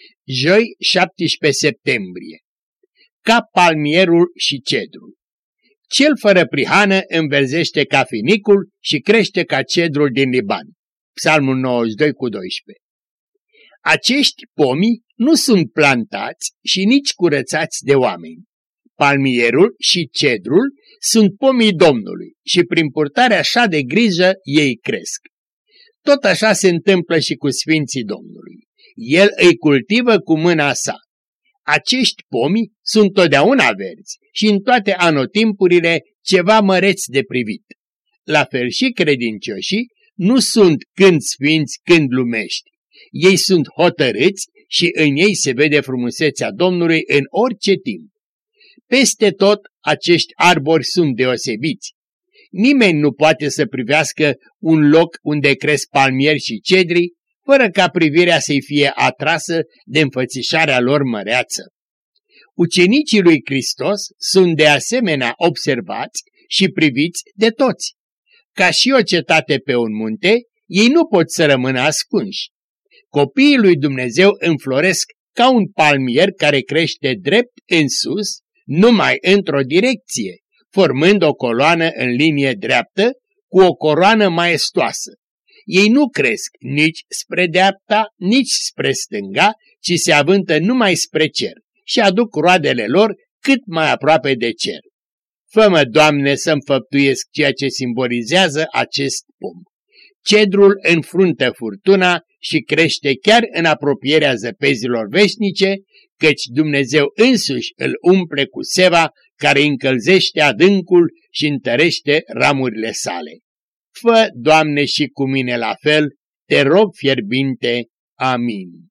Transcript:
Joi, 17 septembrie. Ca palmierul și cedrul. Cel fără prihană înverzește ca finicul și crește ca cedrul din Liban. Psalmul 92 cu 12. Acești pomi nu sunt plantați și nici curățați de oameni. Palmierul și cedrul sunt pomii Domnului și prin purtarea așa de grijă ei cresc. Tot așa se întâmplă și cu sfinții Domnului. El îi cultivă cu mâna sa. Acești pomi sunt totdeauna verzi și în toate anotimpurile ceva măreți de privit. La fel și credincioșii nu sunt când sfinți, când lumești. Ei sunt hotărâți și în ei se vede frumusețea Domnului în orice timp. Peste tot acești arbori sunt deosebiți. Nimeni nu poate să privească un loc unde cresc palmieri și cedri, fără ca privirea să-i fie atrasă de înfățișarea lor măreață. Ucenicii lui Hristos sunt de asemenea observați și priviți de toți. Ca și o cetate pe un munte, ei nu pot să rămână ascunși. Copiii lui Dumnezeu înfloresc ca un palmier care crește drept în sus, numai într-o direcție, formând o coloană în linie dreaptă cu o coroană maestoasă. Ei nu cresc nici spre dreapta, nici spre stânga, ci se avântă numai spre cer și aduc roadele lor cât mai aproape de cer. Fă-mă, Doamne, să-mi făptuiesc ceea ce simbolizează acest pom. Cedrul înfruntă furtuna și crește chiar în apropierea zăpezilor veșnice, căci Dumnezeu însuși îl umple cu seva care încălzește adâncul și întărește ramurile sale. Fă, Doamne, și cu mine la fel, te rog fierbinte. Amin.